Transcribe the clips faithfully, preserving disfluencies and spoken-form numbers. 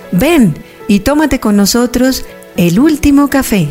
Ven y tómate con nosotros el último café.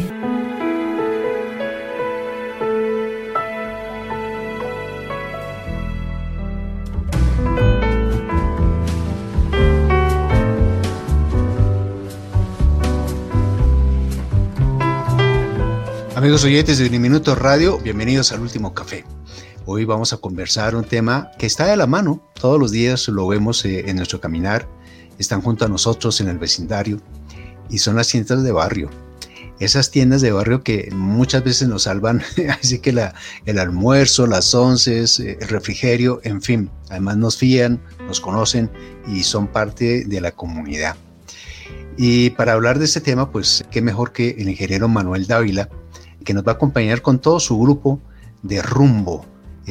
Amigos oyentes de Uniminuto Radio, bienvenidos al Último Café. Hoy vamos a conversar un tema que está de la mano, todos los días lo vemos en nuestro caminar, están junto a nosotros en el vecindario y son las tiendas de barrio. Esas tiendas de barrio que muchas veces nos salvan, así que la, el almuerzo, las onces, el refrigerio, en fin, además nos fían, nos conocen y son parte de la comunidad. Y para hablar de este tema, pues qué mejor que el ingeniero Manuel Dávila, que nos va a acompañar con todo su grupo de Rumbo,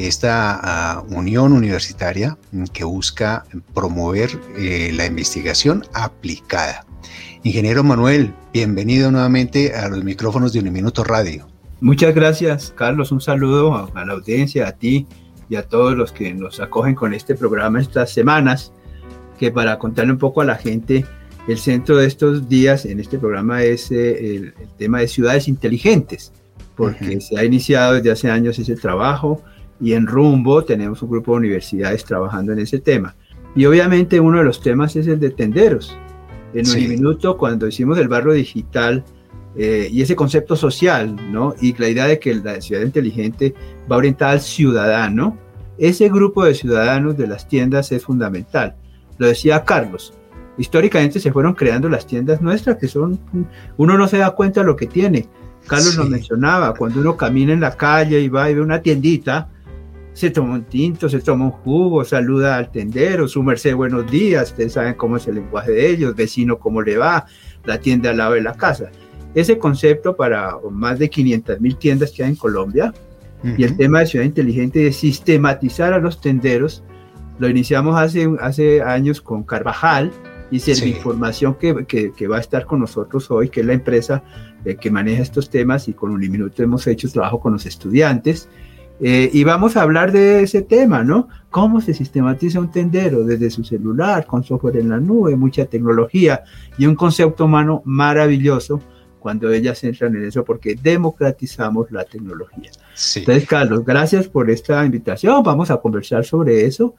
esta uh, unión universitaria que busca promover eh, la investigación aplicada. Ingeniero Manuel, bienvenido nuevamente a los micrófonos de Uniminuto Radio. Muchas gracias, Carlos. Un saludo a, a la audiencia, a ti y a todos los que nos acogen con este programa estas semanas, que para contarle un poco a la gente, el centro de estos días en este programa es eh, el, el tema de ciudades inteligentes, porque uh-huh. se ha iniciado desde hace años ese trabajo y en Rumbo tenemos un grupo de universidades trabajando en ese tema. Y obviamente uno de los temas es el de tenderos. En sí. Uniminuto, cuando hicimos el barrio digital eh, y ese concepto social, ¿no? Y la idea de que la ciudad inteligente va orientada al ciudadano, ese grupo de ciudadanos de las tiendas es fundamental. Lo decía Carlos. Históricamente se fueron creando las tiendas nuestras, que son, uno no se da cuenta de lo que tiene. Carlos sí. lo mencionaba, cuando uno camina en la calle y va y ve una tiendita, se toma un tinto, se toma un jugo, saluda al tendero, su merced, buenos días, ustedes saben cómo es el lenguaje de ellos, vecino, cómo le va, la tienda al lado de la casa. Ese concepto para más de quinientas mil tiendas que hay en Colombia, uh-huh. y el tema de ciudad inteligente, de sistematizar a los tenderos, lo iniciamos hace, hace años con Carvajal, y Serviinformación sí. que, que, que va a estar con nosotros hoy, que es la empresa eh, que maneja estos temas, y con Uniminuto hemos hecho trabajo con los estudiantes, eh, y vamos a hablar de ese tema, ¿no? Cómo se sistematiza un tendero desde su celular, con software en la nube, mucha tecnología, y un concepto humano maravilloso cuando ellas entran en eso, porque democratizamos la tecnología. Sí. Entonces, Carlos, gracias por esta invitación, vamos a conversar sobre eso.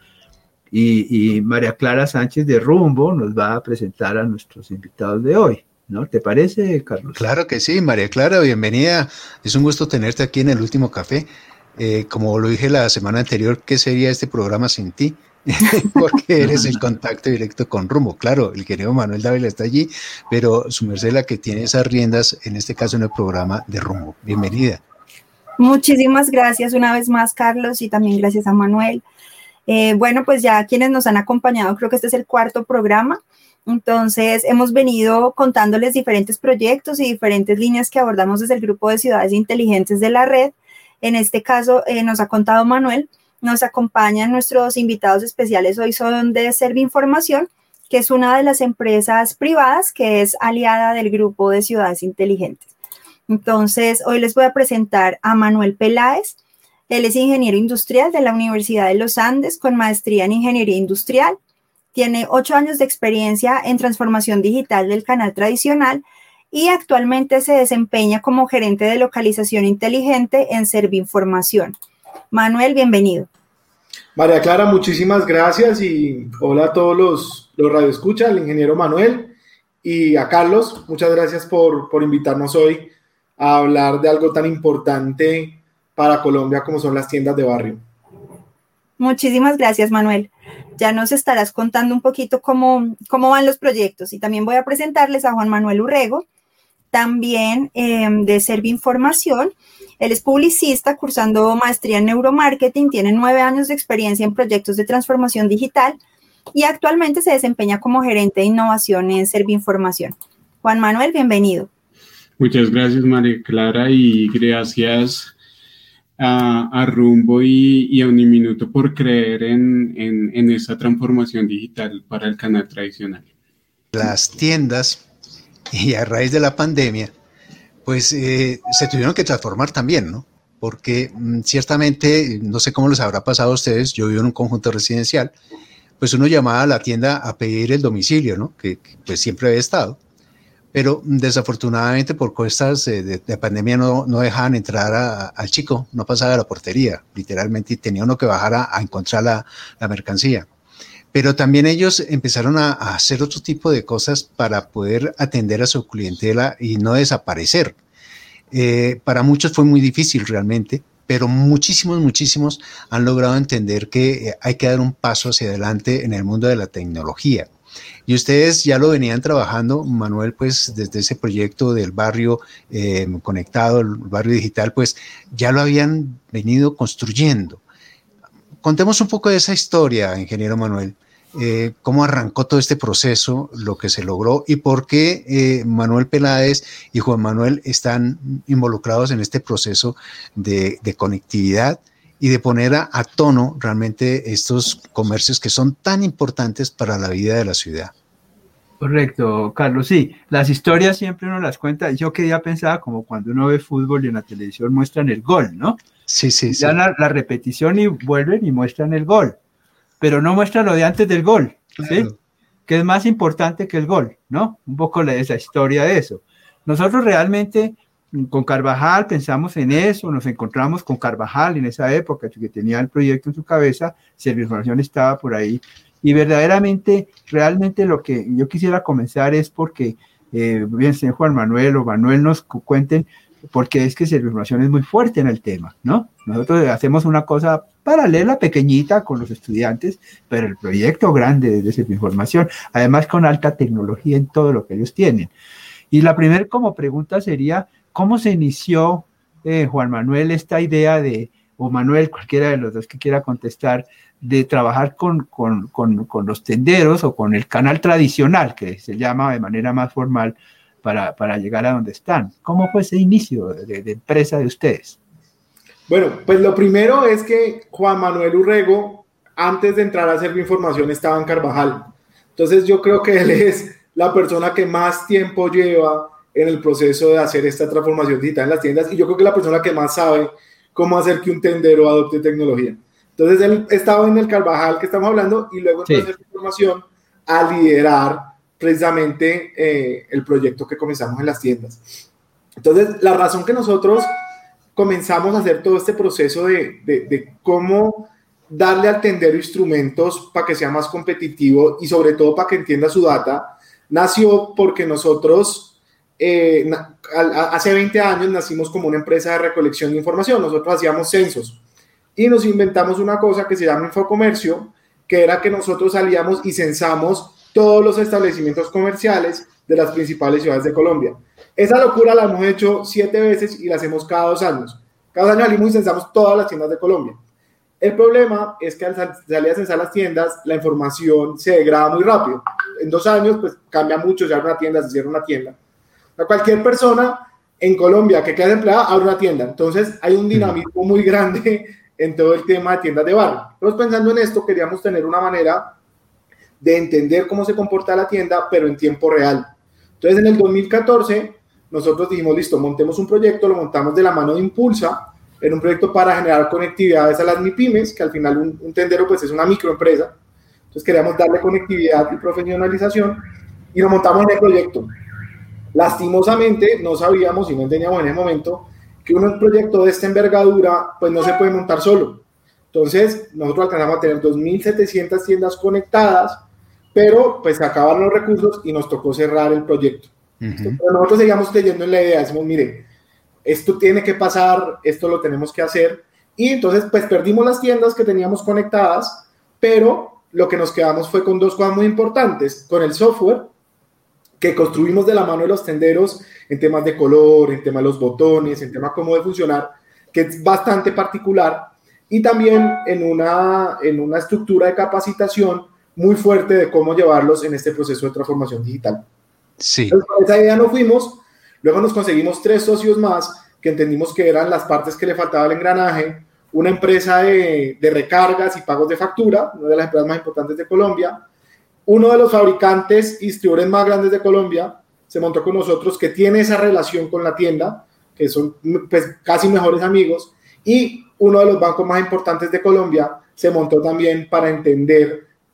Y, y María Clara Sánchez de Rumbo nos va a presentar a nuestros invitados de hoy, ¿no? ¿Te parece, Carlos? Claro que sí, María Clara, bienvenida. Es un gusto tenerte aquí en el Último Café. Eh, como lo dije la semana anterior, ¿qué sería este programa sin ti? Porque eres el contacto directo con Rumbo. Claro, el querido Manuel Dávila está allí, pero su merced la que tiene esas riendas, en este caso en el programa de Rumbo. Bienvenida. Muchísimas gracias una vez más, Carlos, y también gracias a Manuel. Eh, bueno, pues ya quienes nos han acompañado, creo que este es el cuarto programa, entonces hemos venido contándoles diferentes proyectos y diferentes líneas que abordamos desde el grupo de ciudades inteligentes de la red. En este caso eh, nos ha contado Manuel, nos acompañan nuestros invitados especiales, hoy son de Serviinformación, que es una de las empresas privadas que es aliada del grupo de ciudades inteligentes. Entonces hoy les voy a presentar a Manuel Peláez. Él es ingeniero industrial de la Universidad de los Andes con maestría en ingeniería industrial. Tiene ocho años de experiencia en transformación digital del canal tradicional y actualmente se desempeña como gerente de localización inteligente en Serviinformación. Manuel, bienvenido. María Clara, muchísimas gracias y hola a todos los, los radioescuchas, al ingeniero Manuel y a Carlos. Muchas gracias por, por invitarnos hoy a hablar de algo tan importante para Colombia como son las tiendas de barrio. Muchísimas gracias, Manuel. Ya nos estarás contando un poquito cómo, cómo van los proyectos y también voy a presentarles a Juan Manuel Urrego, también eh, de Serviinformación. Él es publicista cursando maestría en neuromarketing, tiene nueve años de experiencia en proyectos de transformación digital y actualmente se desempeña como gerente de innovación en Serviinformación. Juan Manuel, bienvenido. Muchas gracias, María Clara, y gracias A, a Rumbo y, y a Uniminuto por creer en, en, en esa transformación digital para el canal tradicional. Las tiendas, y a raíz de la pandemia, pues eh, se tuvieron que transformar también, ¿no? Porque mmm, ciertamente, no sé cómo les habrá pasado a ustedes, yo vivo en un conjunto residencial, pues uno llamaba a la tienda a pedir el domicilio, ¿no? Que, que pues siempre había estado. Pero desafortunadamente por cosas de, de, de pandemia no, no dejaban entrar a, al chico, no pasaba de la portería, literalmente, y tenía uno que bajar a, a encontrar la, la mercancía. Pero también ellos empezaron a, a hacer otro tipo de cosas para poder atender a su clientela y no desaparecer. Eh, para muchos fue muy difícil realmente, pero muchísimos, muchísimos han logrado entender que hay que dar un paso hacia adelante en el mundo de la tecnología. Y ustedes ya lo venían trabajando, Manuel, pues desde ese proyecto del barrio eh, conectado, el barrio digital, pues ya lo habían venido construyendo. Contemos un poco de esa historia, ingeniero Manuel. Eh, cómo arrancó todo este proceso, lo que se logró y por qué eh, Manuel Peláez y Juan Manuel están involucrados en este proceso de, de conectividad y de poner a, a tono realmente estos comercios que son tan importantes para la vida de la ciudad. Correcto, Carlos, sí, las historias siempre uno las cuenta. Yo que ya pensaba como cuando uno ve fútbol y en la televisión muestran el gol, ¿no? Sí, sí, sí. Dan la, la repetición y vuelven y muestran el gol, pero no muestran lo de antes del gol, ¿sí? Claro. Que es más importante que el gol, ¿no? Un poco la, esa historia de eso. Nosotros realmente con Carvajal pensamos en eso, nos encontramos con Carvajal en esa época, que tenía el proyecto en su cabeza, Serviinformación estaba por ahí, y verdaderamente, realmente lo que yo quisiera comenzar es porque, eh, bien, señor Juan Manuel o Manuel nos cuenten, porque es que Serviinformación es muy fuerte en el tema, ¿no? Nosotros hacemos una cosa paralela, pequeñita, con los estudiantes, pero el proyecto grande de Serviinformación, además con alta tecnología en todo lo que ellos tienen. Y la primera como pregunta sería, ¿cómo se inició, eh, Juan Manuel, esta idea de, o Manuel, cualquiera de los dos que quiera contestar, de trabajar con, con, con, con los tenderos o con el canal tradicional, que se llama de manera más formal, para, para llegar a donde están? ¿Cómo fue ese inicio de, de empresa de ustedes? Bueno, pues lo primero es que Juan Manuel Urrego, antes de entrar a Serviinformación, estaba en Carvajal. Entonces yo creo que él es la persona que más tiempo lleva en el proceso de hacer esta transformación digital en las tiendas, y yo creo que es la persona que más sabe cómo hacer que un tendero adopte tecnología. Entonces él estaba en el Carvajal que estamos hablando y luego entró a Serviinformación a liderar precisamente eh, el proyecto que comenzamos en las tiendas. Entonces la razón que nosotros comenzamos a hacer todo este proceso de, de, de cómo darle al tendero instrumentos para que sea más competitivo y sobre todo para que entienda su data, nació porque nosotros eh, hace veinte años nacimos como una empresa de recolección de información. Nosotros hacíamos censos y nos inventamos una cosa que se llama Infocomercio, que era que nosotros salíamos y censamos todos los establecimientos comerciales de las principales ciudades de Colombia. Esa locura la hemos hecho siete veces y la hacemos cada dos años. Cada año salimos y censamos todas las tiendas de Colombia. El problema es que al salir a censar las tiendas, la información se degrada muy rápido. En dos años, pues cambia mucho, se abre una tienda, se cierra una tienda. A cualquier persona en Colombia que quede empleada, abre una tienda. Entonces, hay un dinamismo muy grande en todo el tema de tiendas de barrio. Entonces, pensando en esto, queríamos tener una manera de entender cómo se comporta la tienda, pero en tiempo real. Entonces, en el dos mil catorce, nosotros dijimos, listo, montemos un proyecto, lo montamos de la mano de Impulsa, en un proyecto para generar conectividades a las MIPYMES, que al final un, un tendero pues es una microempresa. Entonces queríamos darle conectividad y profesionalización y lo montamos en el proyecto. Lastimosamente no sabíamos y no entendíamos en ese momento que un proyecto de esta envergadura pues no se puede montar solo. Entonces nosotros alcanzamos a tener dos mil setecientas tiendas conectadas, pero pues se acabaron los recursos y nos tocó cerrar el proyecto. Uh-huh. Entonces, nosotros seguíamos creyendo en la idea, decimos, mire, esto tiene que pasar, esto lo tenemos que hacer, y entonces pues perdimos las tiendas que teníamos conectadas, pero lo que nos quedamos fue con dos cosas muy importantes, con el software que construimos de la mano de los tenderos en temas de color, en temas de los botones, en temas cómo de funcionar, que es bastante particular, y también en una, en una estructura de capacitación muy fuerte de cómo llevarlos en este proceso de transformación digital. Sí. Entonces, con esa idea nos fuimos. Luego nos conseguimos tres socios más que entendimos que eran las partes que le faltaba al engranaje, una empresa de, de recargas y pagos de factura, una de las empresas más importantes de Colombia, uno de los fabricantes y distribuidores más grandes de Colombia, se montó con nosotros, que tiene esa relación con la tienda, que son pues, casi mejores amigos, y uno de los bancos más importantes de Colombia se montó también para entender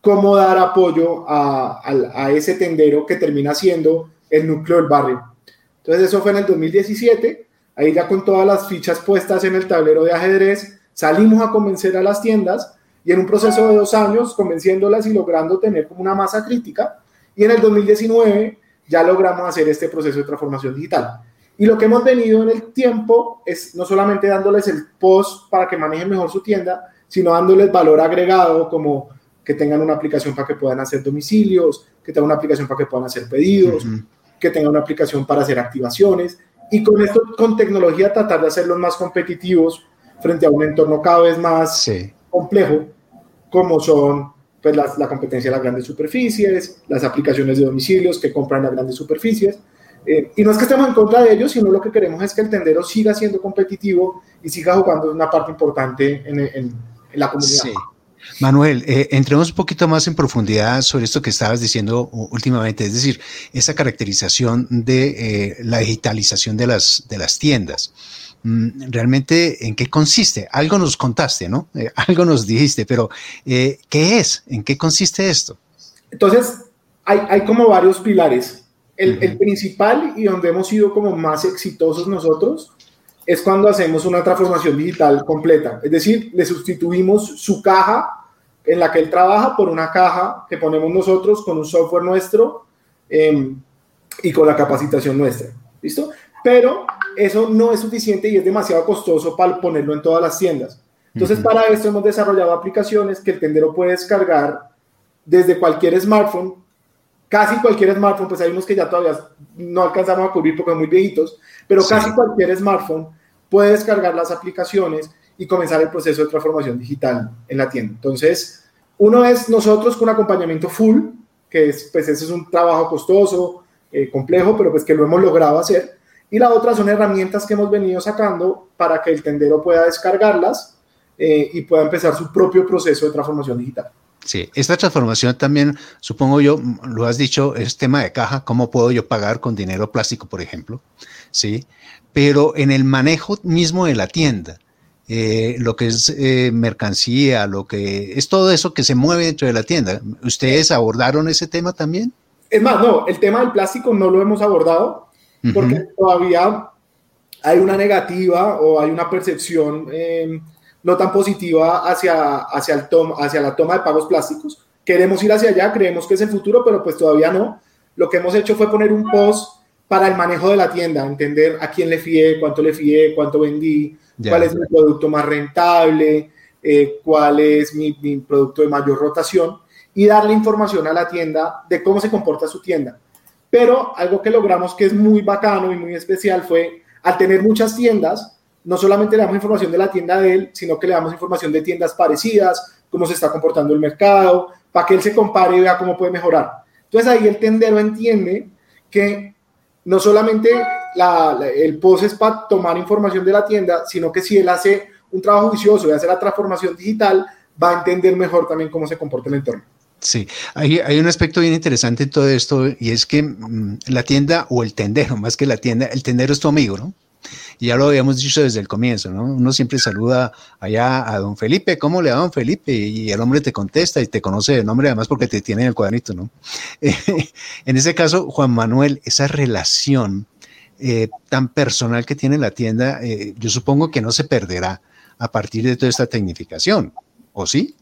cómo dar apoyo a, a, a ese tendero que termina siendo el núcleo del barrio. Entonces eso fue en el dos mil diecisiete, ahí ya con todas las fichas puestas en el tablero de ajedrez, salimos a convencer a las tiendas y en un proceso de dos años convenciéndolas y logrando tener como una masa crítica, y en el dos mil diecinueve ya logramos hacer este proceso de transformación digital. Y lo que hemos venido en el tiempo es no solamente dándoles el post para que manejen mejor su tienda, sino dándoles valor agregado como que tengan una aplicación para que puedan hacer domicilios, que tengan una aplicación para que puedan hacer pedidos, uh-huh. que tengan una aplicación para hacer activaciones, y con esto, con tecnología, tratar de hacerlos más competitivos frente a un entorno cada vez más sí. complejo, como son pues, la, la competencia de las grandes superficies, las aplicaciones de domicilios que compran las grandes superficies. Eh, y no es que estemos en contra de ellos, sino lo que queremos es que el tendero siga siendo competitivo y siga jugando una parte importante en, en, en la comunidad. Sí. Manuel, eh, entremos un poquito más en profundidad sobre esto que estabas diciendo últimamente, es decir, esa caracterización de eh, la digitalización de las, de las tiendas. Mm, ¿realmente en qué consiste? Algo nos contaste, ¿no? Eh, algo nos dijiste, pero eh, ¿qué es? ¿En qué consiste esto? Entonces, hay, hay como varios pilares. El, uh-huh. el principal y donde hemos sido como más exitosos nosotros es cuando hacemos una transformación digital completa, es decir, le sustituimos su caja en la que él trabaja por una caja que ponemos nosotros con un software nuestro eh, y con la capacitación nuestra, ¿listo? Pero eso no es suficiente y es demasiado costoso para ponerlo en todas las tiendas. Entonces, uh-huh. para esto hemos desarrollado aplicaciones que el tendero puede descargar desde cualquier smartphone, casi cualquier smartphone, pues hay unos que ya todavía no alcanzamos a cubrir porque son muy viejitos, pero sí. casi cualquier smartphone puede descargar las aplicaciones y comenzar el proceso de transformación digital en la tienda. Entonces, uno es nosotros con acompañamiento full, que es, pues ese es un trabajo costoso, eh, complejo, pero pues que lo hemos logrado hacer. Y la otra son herramientas que hemos venido sacando para que el tendero pueda descargarlas eh, y pueda empezar su propio proceso de transformación digital. Sí, esta transformación también, supongo yo, lo has dicho, es tema de caja, cómo puedo yo pagar con dinero plástico, por ejemplo, sí, pero en el manejo mismo de la tienda, eh, lo que es eh, mercancía, lo que es todo eso que se mueve dentro de la tienda, ¿ustedes abordaron ese tema también? Es más, no, el tema del plástico no lo hemos abordado porque uh-huh. todavía hay una negativa o hay una percepción eh, no tan positiva hacia, hacia, el tom, hacia la toma de pagos plásticos. Queremos ir hacia allá, creemos que es el futuro, pero pues todavía no. Lo que hemos hecho fue poner un post para el manejo de la tienda, entender a quién le fié, cuánto le fié, cuánto vendí, yeah. cuál es mi producto más rentable, eh, cuál es mi, mi producto de mayor rotación, y darle información a la tienda de cómo se comporta su tienda. Pero algo que logramos que es muy bacano y muy especial fue, al tener muchas tiendas, no solamente le damos información de la tienda de él, sino que le damos información de tiendas parecidas, cómo se está comportando el mercado, para que él se compare y vea cómo puede mejorar. Entonces ahí el tendero entiende que no solamente la, la, el post es para tomar información de la tienda, sino que si él hace un trabajo juicioso y hace la transformación digital, va a entender mejor también cómo se comporta el entorno. Sí, hay, hay un aspecto bien interesante en todo esto, y es que mmm, la tienda o el tendero, más que la tienda, el tendero es tu amigo, ¿no? Y ya lo habíamos dicho desde el comienzo, ¿no? Uno siempre saluda allá a don Felipe, ¿cómo le va don Felipe? Y el hombre te contesta y te conoce de nombre, además porque te tiene en el cuadernito, ¿no? Eh, en ese caso, Juan Manuel, esa relación eh, tan personal que tiene la tienda, eh, yo supongo que no se perderá a partir de toda esta tecnificación, ¿o sí?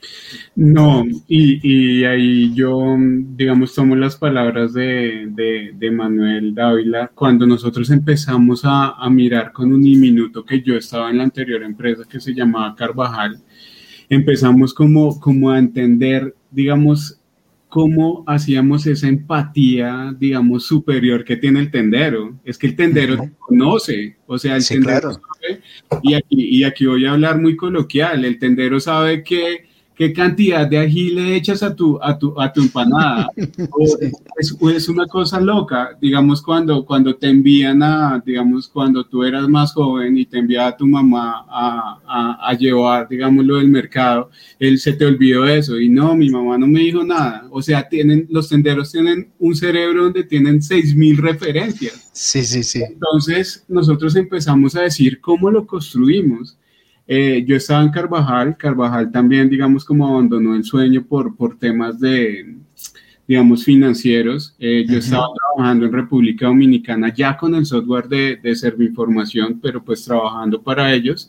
No, y, y ahí yo, digamos, tomo las palabras de, de, de Manuel Dávila. Cuando nosotros empezamos a, a mirar con Uniminuto, que yo estaba en la anterior empresa que se llamaba Carvajal, empezamos como, como a entender, digamos, cómo hacíamos esa empatía, digamos, superior que tiene el tendero. Es que el tendero uh-huh. te conoce, o sea, el sí, tendero claro. sabe, y aquí, y aquí voy a hablar muy coloquial, el tendero sabe que ¿qué cantidad de ají le echas a tu, a tu, a tu empanada? O sí. es, es una cosa loca, digamos, cuando, cuando te envían a, digamos, cuando tú eras más joven y te enviaba a tu mamá a, a, a llevar, digamos, lo del mercado, él se te olvidó eso, y no, mi mamá no me dijo nada. O sea, tienen, los tenderos tienen un cerebro donde tienen seis mil referencias. Sí, sí, sí. Entonces, nosotros empezamos a decir cómo lo construimos. Eh, yo estaba en Carvajal, Carvajal también, digamos, como abandonó el sueño por, por temas de, digamos, financieros. Eh, yo uh-huh. estaba trabajando en República Dominicana ya con el software de, de Servinformación, pero pues trabajando para ellos.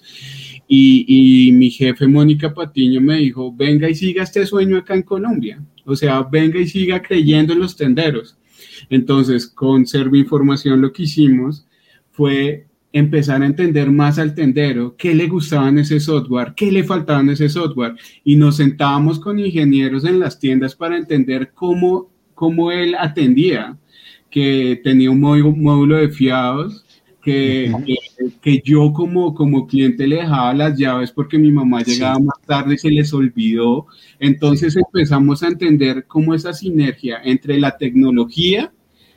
Y, y mi jefe, Mónica Patiño, me dijo, venga y siga este sueño acá en Colombia. O sea, venga y siga creyendo en los tenderos. Entonces, con Servinformación lo que hicimos fue empezar a entender más al tendero, qué le gustaba en ese software, qué le faltaba en ese software, y nos sentábamos con ingenieros en las tiendas para entender cómo, cómo él atendía, que tenía un módulo de fiados, que, uh-huh. que, que yo como, como cliente le dejaba las llaves porque mi mamá llegaba sí. más tarde y se les olvidó. Entonces sí. empezamos a entender cómo esa sinergia entre la tecnología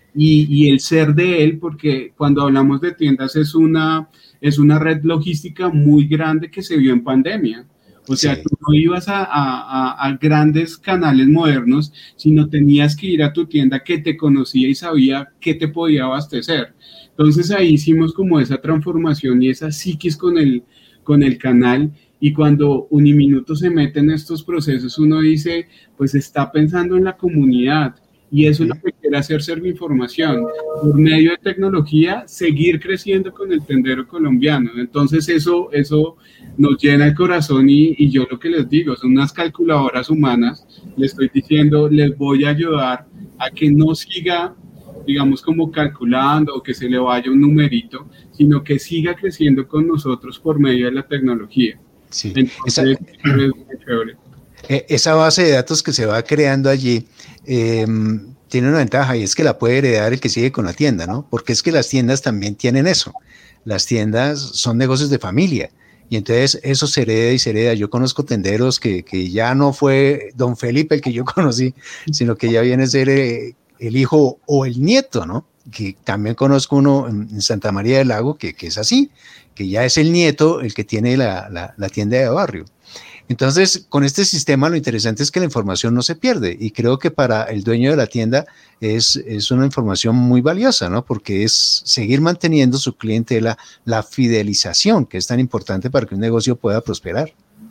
Y, y el ser de él, porque cuando hablamos de tiendas es una, es una red logística muy grande que se vio en pandemia. O sea, sí. tú no ibas a, a, a grandes canales modernos, sino tenías que ir a tu tienda que te conocía y sabía qué te podía abastecer. Entonces ahí hicimos como esa transformación y esa psiquis con el, con el canal. Y cuando Uniminuto se mete en estos procesos, uno dice, pues está pensando en la comunidad. Y eso es lo que quiere hacer Servinformación, por medio de tecnología, seguir creciendo con el tendero colombiano. Entonces eso, eso nos llena el corazón y, y yo lo que les digo, son unas calculadoras humanas, les estoy diciendo, les voy a ayudar a que no siga, digamos, como calculando o que se le vaya un numerito, sino que siga creciendo con nosotros por medio de la tecnología. Sí. Entonces, esa, es muy chévere. Esa base de datos que se va creando allí eh, tiene una ventaja y es que la puede heredar el que sigue con la tienda, ¿no? Porque es que las tiendas también tienen eso. Las tiendas son negocios de familia y entonces eso se hereda y se hereda. Yo conozco tenderos que, que ya no fue don Felipe el que yo conocí, sino que ya viene a ser eh, el hijo o el nieto, ¿no? Que también conozco uno en Santa María del Lago que, que es así, que ya es el nieto el que tiene la, la, la tienda de barrio. Entonces, con este sistema lo interesante es que la información no se pierde y creo que para el dueño de la tienda es, es una información muy valiosa, ¿no? Porque es seguir manteniendo su clientela, la fidelización, que es tan importante para que un negocio pueda prosperar.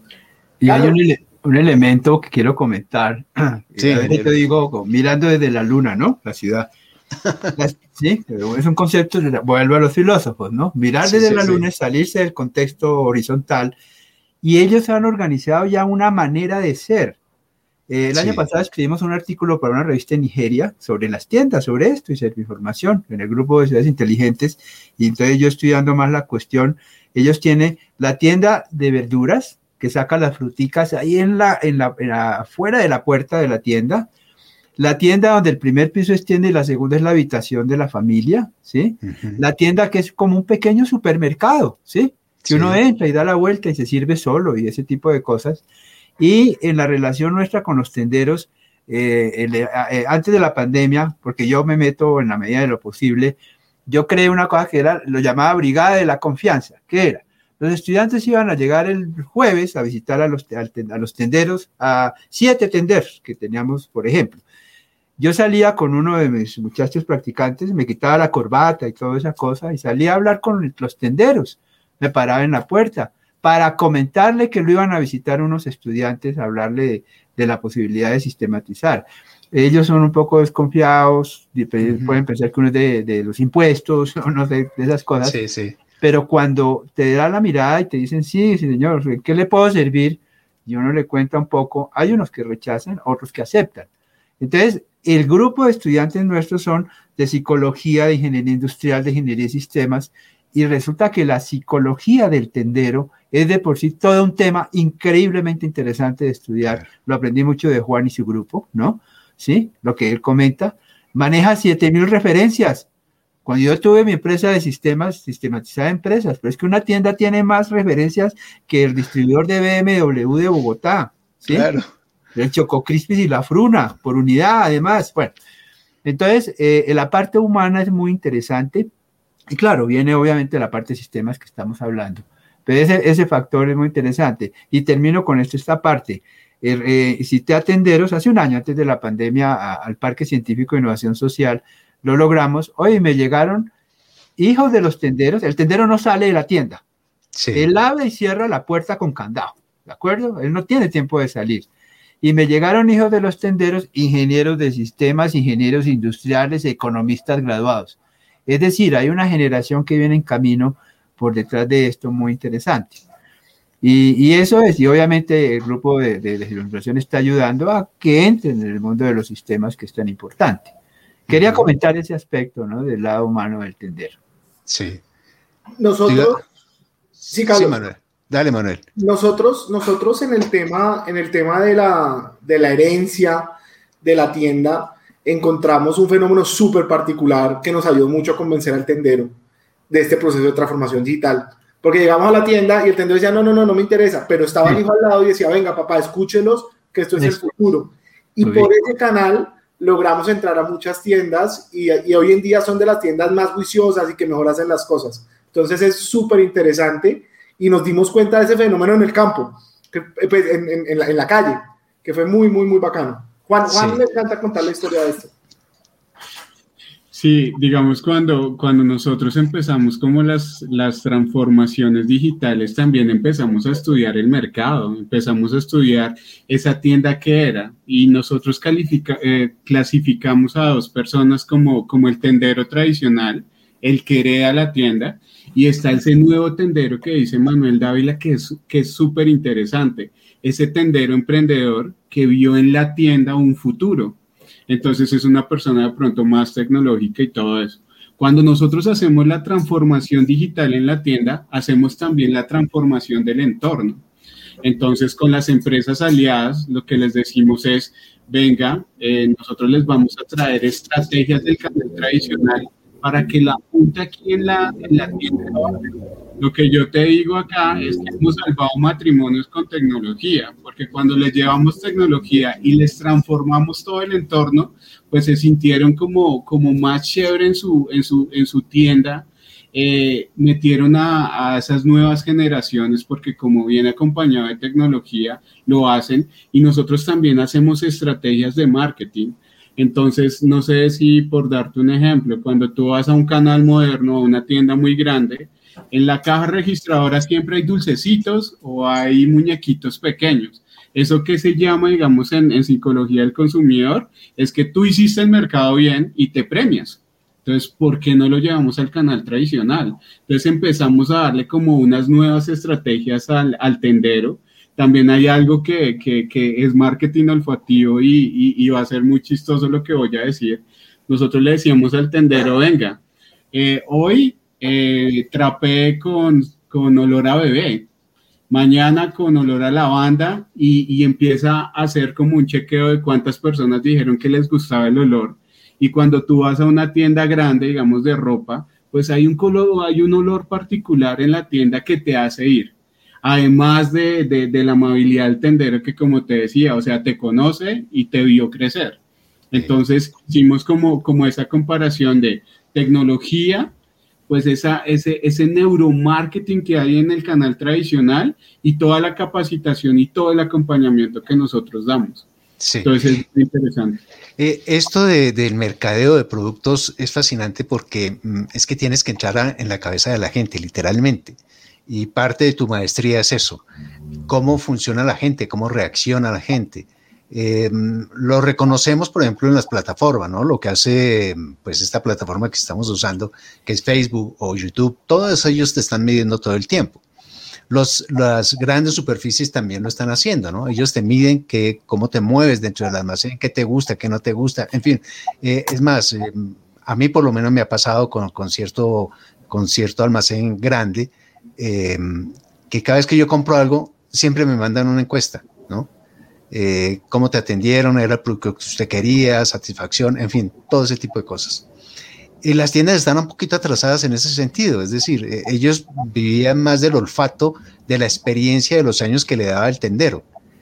Y hay un, ele- un elemento que quiero comentar, sí, a veces te digo, mirando desde la luna, ¿no? La ciudad. Sí, es un concepto, vuelvo a los filósofos, ¿no? Mirar desde sí, sí, la luna sí. es salirse del contexto horizontal. Y ellos han organizado ya una manera de ser. Eh, el sí. año pasado escribimos un artículo para una revista en Nigeria sobre las tiendas, sobre esto y Servinformación, en el grupo de ciudades inteligentes. Y entonces yo estudiando más la cuestión, ellos tienen la tienda de verduras que saca las fruticas ahí en la, en la, en la, fuera de la puerta de la tienda. La tienda donde el primer piso es tienda y la segunda es la habitación de la familia, ¿sí? Uh-huh. La tienda que es como un pequeño supermercado, ¿sí? Que uno sí. entra y da la vuelta y se sirve solo y ese tipo de cosas. Y en la relación nuestra con los tenderos, eh, el, eh, antes de la pandemia, porque yo me meto en la medida de lo posible, yo creé una cosa que era, lo llamaba Brigada de la Confianza. ¿Qué era? Los estudiantes iban a llegar el jueves a visitar a los, a los tenderos, a siete tenderos que teníamos, por ejemplo. Yo salía con uno de mis muchachos practicantes, me quitaba la corbata y toda esa cosa y salía a hablar con los tenderos. Me paraba en la puerta para comentarle que lo iban a visitar unos estudiantes, hablarle de, de la posibilidad de sistematizar. Ellos son un poco desconfiados, uh-huh. pueden pensar que uno es de, de los impuestos, o no sé, de esas cosas. Sí, sí. Pero cuando te dan la mirada y te dicen, sí, sí, señor, ¿en qué le puedo servir? Y uno le cuenta un poco, hay unos que rechazan, otros que aceptan. Entonces, el grupo de estudiantes nuestros son de psicología, de ingeniería industrial, de ingeniería de sistemas, y resulta que la psicología del tendero es de por sí todo un tema increíblemente interesante de estudiar. Lo aprendí mucho de Juan y su grupo, ¿no? Sí, lo que él comenta. Maneja siete mil referencias. Cuando yo tuve mi empresa de sistemas, sistematizada empresas, pero es que una tienda tiene más referencias que el distribuidor de B M W de Bogotá, ¿sí? Claro. El Choco Crispis y la Fruna, por unidad, además. Bueno, entonces, eh, la parte humana es muy interesante. Y claro, viene obviamente la parte de sistemas que estamos hablando, pero ese, ese factor es muy interesante. Y termino con esto, esta parte. Eh, eh, cité a tenderos hace un año, antes de la pandemia, a, al Parque Científico de Innovación Social, lo logramos. Oye, me llegaron hijos de los tenderos, el tendero no sale de la tienda, Sí. Él abre y cierra la puerta con candado, ¿de acuerdo? Él no tiene tiempo de salir. Y me llegaron hijos de los tenderos, ingenieros de sistemas, ingenieros industriales, economistas graduados. Es decir, hay una generación que viene en camino por detrás de esto muy interesante. Y, y eso es, y obviamente el grupo de, de legislación está ayudando a que entren en el mundo de los sistemas, que es tan importante. Quería uh-huh. comentar ese aspecto, ¿no?, del lado humano del tendero. Sí. Nosotros... Sí, Carlos. Sí, Manuel. Dale, Manuel. Nosotros, nosotros en el tema, en el tema de la, de la herencia de la tienda, encontramos un fenómeno súper particular que nos ayudó mucho a convencer al tendero de este proceso de transformación digital. Porque llegamos a la tienda y el tendero decía, no, no, no, no me interesa, pero estaba el hijo al lado y decía, venga, papá, escúchelos, que esto es el futuro. Y por ese canal logramos entrar a muchas tiendas y, y hoy en día son de las tiendas más juiciosas y que mejor hacen las cosas. Entonces es súper interesante y nos dimos cuenta de ese fenómeno en el campo, que, pues, en, en, en, la, en la calle, que fue muy, muy, muy bacano. Juan, Juan sí. me encanta contar la historia de esto. Sí, digamos, cuando, cuando nosotros empezamos como las, las transformaciones digitales, también empezamos a estudiar el mercado, empezamos a estudiar esa tienda que era, y nosotros califica, eh, clasificamos a dos personas como, como el tendero tradicional, el que hereda la tienda, y está ese nuevo tendero que dice Manuel Dávila, que es que es súper interesante, ese tendero emprendedor que vio en la tienda un futuro. Entonces es una persona de pronto más tecnológica y todo eso. Cuando nosotros hacemos la transformación digital en la tienda, hacemos también la transformación del entorno. Entonces, con las empresas aliadas, lo que les decimos es, venga, eh, nosotros les vamos a traer estrategias del canal tradicional para que la apunte aquí en la, en la tienda. Lo que yo te digo acá es que hemos salvado matrimonios con tecnología, porque cuando les llevamos tecnología y les transformamos todo el entorno, pues se sintieron como, como más chévere en su, en su, en su tienda, eh, metieron a, a esas nuevas generaciones, porque como viene acompañado de tecnología, lo hacen, y nosotros también hacemos estrategias de marketing. Entonces, no sé si por darte un ejemplo, cuando tú vas a un canal moderno o una tienda muy grande, en la caja registradora siempre hay dulcecitos o hay muñequitos pequeños. Eso que se llama, digamos, en, en psicología del consumidor, es que tú hiciste el mercado bien y te premias. Entonces, ¿por qué no lo llevamos al canal tradicional? Entonces empezamos a darle como unas nuevas estrategias al, al tendero. También hay algo que, que, que es marketing olfativo y, y, y va a ser muy chistoso lo que voy a decir. Nosotros le decíamos al tendero, venga, eh, hoy eh, trapé con, con olor a bebé, mañana con olor a lavanda, y, y empieza a hacer como un chequeo de cuántas personas dijeron que les gustaba el olor. Y cuando tú vas a una tienda grande, digamos de ropa, pues hay un color, hay un olor particular en la tienda que te hace ir. Además de, de, de la amabilidad del tendero que, como te decía, o sea, te conoce y te vio crecer. Entonces, hicimos como, como esa comparación de tecnología, pues esa, ese, ese neuromarketing que hay en el canal tradicional y toda la capacitación y todo el acompañamiento que nosotros damos. Sí. Entonces, es interesante. Eh, esto de, del mercadeo de productos es fascinante porque mm, es que tienes que entrar a, en la cabeza de la gente, literalmente. Y parte de tu maestría es eso, cómo funciona la gente, cómo reacciona la gente. Eh, lo reconocemos, por ejemplo, en las plataformas, ¿no? Lo que hace, pues, esta plataforma que estamos usando, que es Facebook o YouTube, todos ellos te están midiendo todo el tiempo. Los, las grandes superficies también lo están haciendo, ¿no? Ellos te miden que, cómo te mueves dentro del almacén, qué te gusta, qué no te gusta, en fin. Eh, es más, eh, a mí por lo menos me ha pasado con, con, cierto, con cierto almacén grande, Eh, que cada vez que yo compro algo, siempre me mandan una encuesta, ¿no? Eh, cómo te atendieron, era lo que usted quería, satisfacción, en fin, todo ese tipo de cosas. Y las tiendas están un poquito atrasadas en ese sentido, es decir, eh, ellos vivían más del olfato, de la experiencia de los años que le daba el tendero.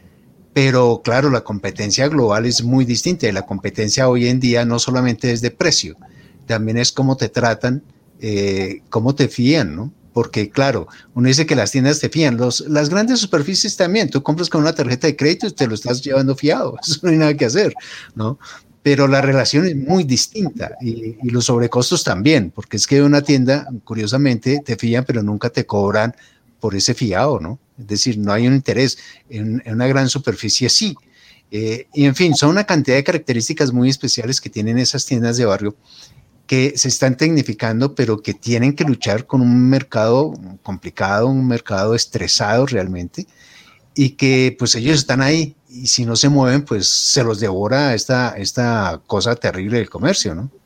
Pero claro, la competencia global es muy distinta, y la competencia hoy en día no solamente es de precio, también es cómo te tratan, eh, cómo te fían, ¿no? Porque, claro, uno dice que las tiendas te fían, los, las grandes superficies también, tú compras con una tarjeta de crédito y te lo estás llevando fiado, eso no hay nada que hacer, ¿no? Pero la relación es muy distinta y, y los sobrecostos también, porque es que una tienda, curiosamente, te fían, pero nunca te cobran por ese fiado, ¿no? Es decir, no hay un interés, en, en una gran superficie sí. Eh, y en fin, son una cantidad de características muy especiales que tienen esas tiendas de barrio que se están tecnificando, pero que tienen que luchar con un mercado complicado, un mercado estresado realmente, y que pues ellos están ahí, y si no se mueven, pues se los devora esta, esta cosa terrible del comercio, ¿no?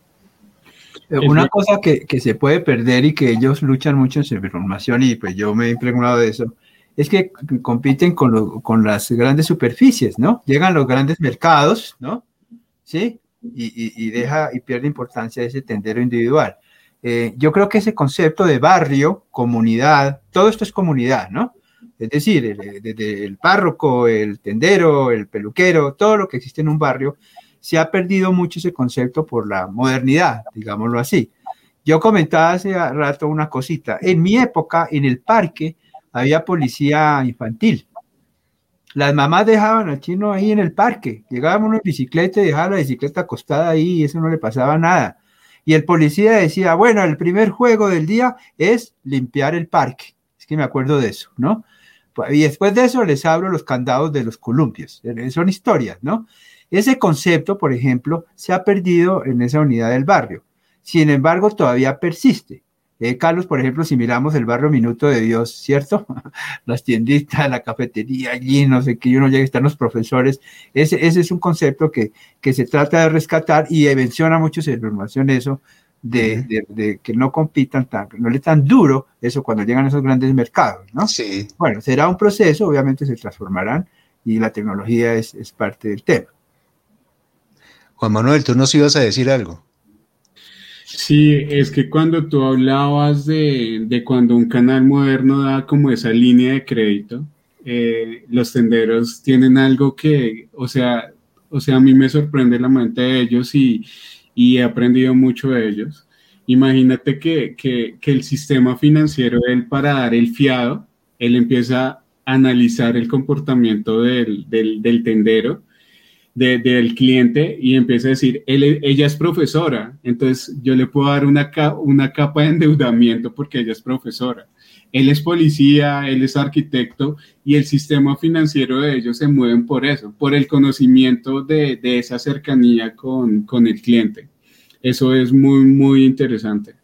Una cosa que, que se puede perder y que ellos luchan mucho en ciberformación, y pues yo me he impregnado de eso, es que compiten con, lo, con las grandes superficies, ¿no? Llegan los grandes mercados, ¿no? ¿Sí? Y, y, y deja y pierde importancia ese tendero individual. Eh, yo creo que ese concepto de barrio, comunidad, todo esto es comunidad, ¿no? Es decir, desde el, el párroco, el tendero, el peluquero, todo lo que existe en un barrio, se ha perdido mucho ese concepto por la modernidad, digámoslo así. Yo comentaba hace rato una cosita. En mi época, en el parque, había policía infantil. Las mamás dejaban al chino ahí en el parque. Llegábamos en bicicleta y dejaban la bicicleta acostada ahí y eso no le pasaba nada. Y el policía decía, bueno, el primer juego del día es limpiar el parque. Es que me acuerdo de eso, ¿no? Y después de eso les abro los candados de los columpios. Son historias, ¿no? Ese concepto, por ejemplo, se ha perdido en esa unidad del barrio. Sin embargo, todavía persiste. Eh, Carlos, por ejemplo, si miramos el barrio Minuto de Dios, ¿cierto? Las tienditas, la cafetería, allí, no sé qué, uno llega, están los profesores. Ese, ese es un concepto que, que se trata de rescatar y menciona mucho en información eso, de, de, de que no compitan tan, no le tan duro eso cuando llegan a esos grandes mercados, ¿no? Sí. Bueno, será un proceso, obviamente se transformarán y la tecnología es, es parte del tema. Juan Manuel, tú nos ibas a decir algo. Sí, es que cuando tú hablabas de, de cuando un canal moderno da como esa línea de crédito, eh, los tenderos tienen algo que, o sea, o sea, a mí me sorprende la mente de ellos y, y he aprendido mucho de ellos. Imagínate que, que, que el sistema financiero, él para dar el fiado, él empieza a analizar el comportamiento del, del, del tendero, De, del cliente y empieza a decir, él, ella es profesora, entonces yo le puedo dar una, una capa de endeudamiento porque ella es profesora. Él es policía, él es arquitecto y el sistema financiero de ellos se mueven por eso, por el conocimiento de, de esa cercanía con, con el cliente. Eso es muy, muy interesante.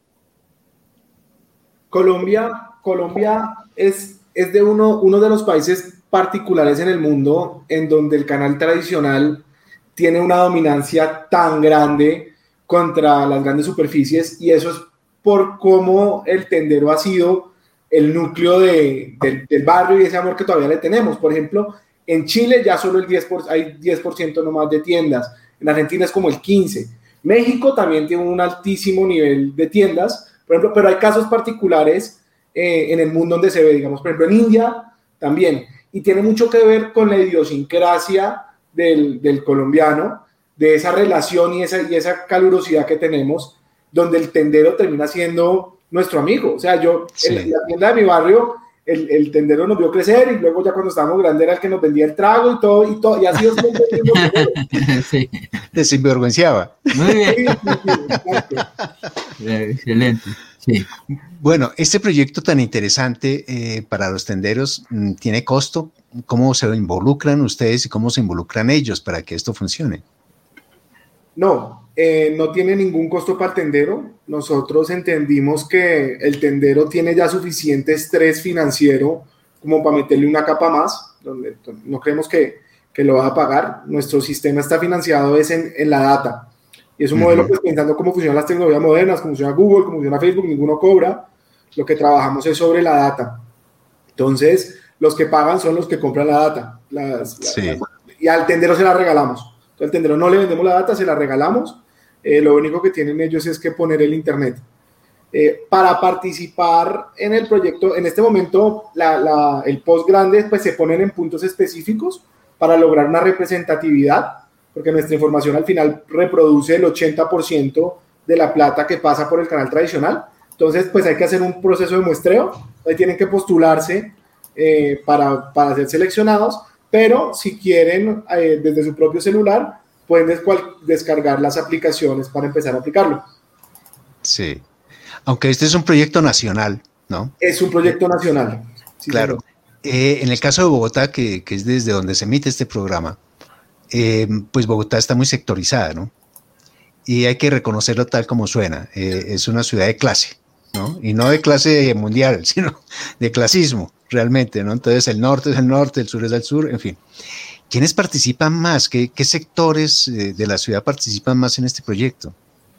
Colombia, Colombia es, es de uno, uno de los países particulares en el mundo en donde el canal tradicional tiene una dominancia tan grande contra las grandes superficies, y eso es por cómo el tendero ha sido el núcleo de, de, del barrio y ese amor que todavía le tenemos. Por ejemplo, en Chile ya solo el diez por ciento, hay diez por ciento nomás de tiendas, en Argentina es como el quince por ciento. México también tiene un altísimo nivel de tiendas, por ejemplo, pero hay casos particulares eh, en el mundo donde se ve, digamos, por ejemplo, en India también. Y tiene mucho que ver con la idiosincrasia del, del colombiano, de esa relación y esa, y esa calurosidad que tenemos, donde el tendero termina siendo nuestro amigo. O sea, yo, sí. en la tienda de mi barrio, el, el tendero nos vio crecer, y luego ya cuando estábamos grandes era el que nos vendía el trago y todo, y todo, y así es. Sí. Te sinvergüenciaba. Muy bien. Excelente. Sí. Bueno, este proyecto tan interesante eh, para los tenderos, ¿tiene costo? ¿Cómo se involucran ustedes y cómo se involucran ellos para que esto funcione? No, eh, no tiene ningún costo para el tendero. Nosotros entendimos que el tendero tiene ya suficiente estrés financiero como para meterle una capa más, donde no creemos que, que lo va a pagar. Nuestro sistema está financiado es en, en la data. Y es un modelo, pues, pensando cómo funcionan las tecnologías modernas, cómo funciona Google, cómo funciona Facebook, ninguno cobra. Lo que trabajamos es sobre la data. Entonces, los que pagan son los que compran la data. Las, sí. las, y al tendero se la regalamos. Entonces, al tendero no le vendemos la data, se la regalamos. Eh, lo único que tienen ellos es que poner el internet. Eh, para participar en el proyecto, en este momento, la, la, el post grande, pues, se ponen en puntos específicos para lograr una representatividad, porque nuestra información al final reproduce el ochenta por ciento de la plata que pasa por el canal tradicional. Entonces, pues hay que hacer un proceso de muestreo, ahí tienen que postularse eh, para, para ser seleccionados, pero si quieren, eh, desde su propio celular, pueden descual- descargar las aplicaciones para empezar a aplicarlo. Sí, aunque este es un proyecto nacional, ¿no? Es un proyecto nacional. Sí, claro. Eh, en el caso de Bogotá, que, que es desde donde se emite este programa, eh, pues Bogotá está muy sectorizada, ¿no? Y hay que reconocerlo tal como suena. Eh, es una ciudad de clase, ¿no? Y no de clase mundial, sino de clasismo, realmente, ¿no? Entonces el norte es el norte, el sur es el sur, en fin. ¿Quiénes participan más? ¿Qué, qué sectores eh, de la ciudad participan más en este proyecto?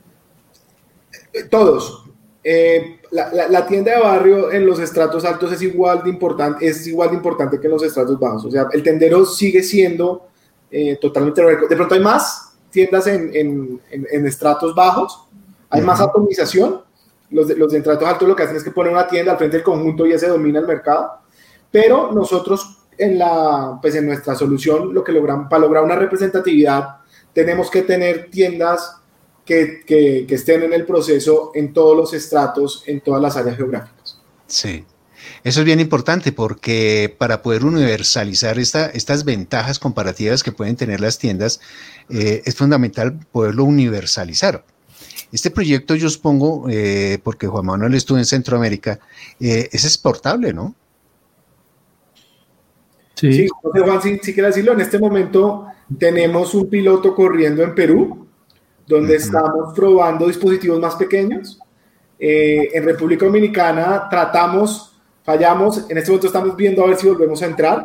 Todos. Eh, la, la, la tienda de barrio en los estratos altos es igual de importante, es igual de importante que en los estratos bajos. O sea, el tendero sigue siendo eh, totalmente... De pronto hay más tiendas en, en, en, en estratos bajos, hay uh-huh. más atomización. Los de, los de estratos altos lo que hacen es que ponen una tienda al frente del conjunto y ya se domina el mercado. Pero nosotros en, la, pues en nuestra solución, lo que logran, para lograr una representatividad, tenemos que tener tiendas Que, que, que estén en el proceso en todos los estratos, en todas las áreas geográficas. Sí, eso es bien importante porque para poder universalizar esta, estas ventajas comparativas que pueden tener las tiendas, eh, es fundamental poderlo universalizar. Este proyecto yo supongo, eh, porque Juan Manuel estuvo en Centroamérica, eh, es exportable, ¿no? Sí, sí José Juan, sí, sí quiero decirlo, en este momento tenemos un piloto corriendo en Perú, donde uh-huh. estamos probando dispositivos más pequeños. Eh, en República Dominicana tratamos, fallamos, en este momento estamos viendo a ver si volvemos a entrar.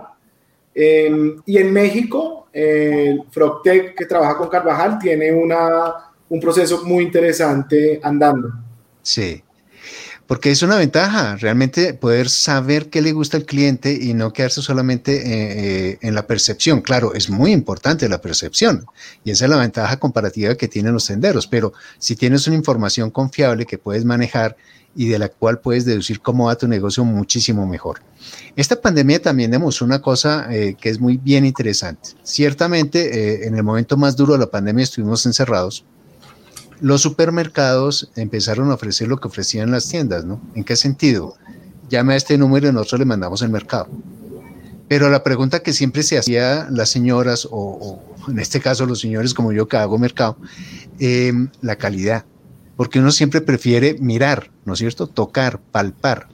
Eh, y en México, eh, Frogtech, que trabaja con Carvajal, tiene una, un proceso muy interesante andando. Sí, porque es una ventaja realmente poder saber qué le gusta al cliente y no quedarse solamente eh, en la percepción. Claro, es muy importante la percepción y esa es la ventaja comparativa que tienen los tenderos, pero si tienes una información confiable que puedes manejar y de la cual puedes deducir cómo va tu negocio muchísimo mejor. Esta pandemia también demostró una cosa eh, que es muy bien interesante. Ciertamente, eh, en el momento más duro de la pandemia estuvimos encerrados. Los supermercados empezaron a ofrecer lo que ofrecían las tiendas, ¿no? ¿En qué sentido? Llame a este número y nosotros le mandamos el mercado. Pero la pregunta que siempre se hacía las señoras, o, o en este caso los señores como yo que hago mercado, eh, la calidad. Porque uno siempre prefiere mirar, ¿no es cierto? Tocar, palpar.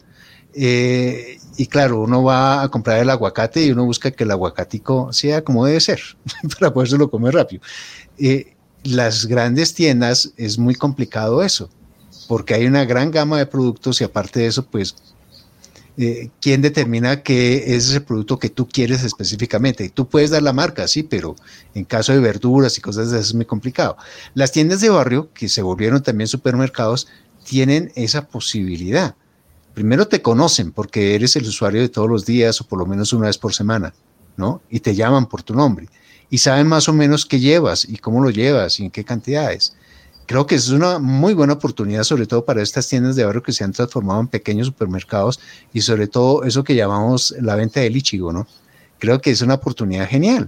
Eh, y claro, uno va a comprar el aguacate y uno busca que el aguacatico sea como debe ser, para podérselo comer rápido. Eh, Las grandes tiendas es muy complicado eso, porque hay una gran gama de productos y aparte de eso, pues, eh, ¿quién determina qué es ese producto que tú quieres específicamente? Tú puedes dar la marca, sí, pero en caso de verduras y cosas de eso es muy complicado. Las tiendas de barrio, que se volvieron también supermercados, tienen esa posibilidad. Primero te conocen porque eres el usuario de todos los días o por lo menos una vez por semana, ¿no? Y te llaman por tu nombre. Y saben más o menos qué llevas y cómo lo llevas y en qué cantidades. Creo que es una muy buena oportunidad, sobre todo para estas tiendas de barrio que se han transformado en pequeños supermercados y sobre todo eso que llamamos la venta del Ichigo, ¿no? Creo que es una oportunidad genial.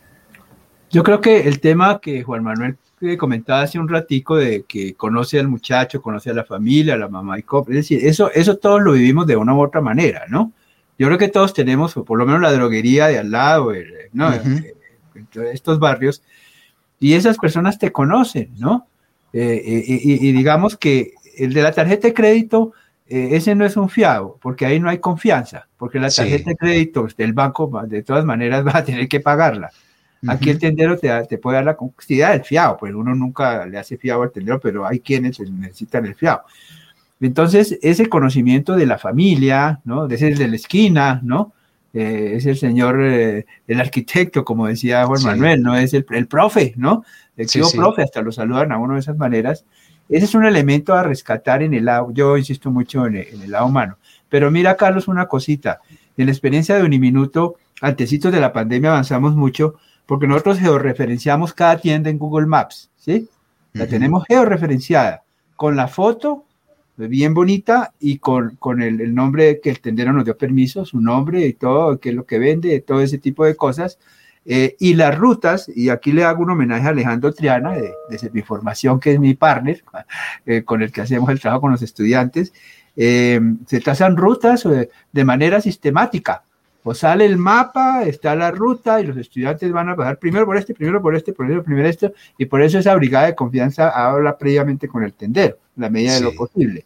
Yo creo que el tema que Juan Manuel comentaba hace un ratico de que conoce al muchacho, conoce a la familia, a la mamá y cop, es decir, eso, eso todos lo vivimos de una u otra manera, ¿no? Yo creo que todos tenemos, o por lo menos la droguería de al lado, ¿no? Uh-huh. Estos barrios, y esas personas te conocen, ¿no? Eh, y, y, y digamos que el de la tarjeta de crédito, eh, ese no es un fiado, porque ahí no hay confianza, porque la tarjeta sí. de crédito del banco, de todas maneras, vas a tener que pagarla. Uh-huh. Aquí el tendero te, te puede dar la cantidad del fiado, pues uno nunca le hace fiado al tendero, pero hay quienes necesitan el fiado. Entonces, ese conocimiento de la familia, ¿no? De ese de la esquina, ¿no? Eh, es el señor, eh, el arquitecto, como decía Juan sí. Manuel, ¿no? Es el, el profe, ¿no? El tío sí, sí. profe, hasta lo saludan a uno de esas maneras. Ese es un elemento a rescatar en el lado, yo insisto mucho en el, en el lado humano. Pero mira, Carlos, una cosita. En la experiencia de Uniminuto, antecitos de la pandemia avanzamos mucho, porque nosotros georreferenciamos cada tienda en Google Maps, ¿sí? La uh-huh. tenemos georreferenciada, con la foto bien bonita y con, con el, el nombre que el tendero nos dio permiso, su nombre y todo, qué es lo que vende, todo ese tipo de cosas, eh, y las rutas, y aquí le hago un homenaje a Alejandro Triana, de, de Serviformación, que es mi partner, eh, con el que hacemos el trabajo con los estudiantes, eh, se trazan rutas de, de manera sistemática, o sale el mapa, está la ruta, y los estudiantes van a pasar primero por este, primero por este, primero, primero esto, y por eso esa brigada de confianza habla previamente con el tendero, en la medida sí. de lo posible.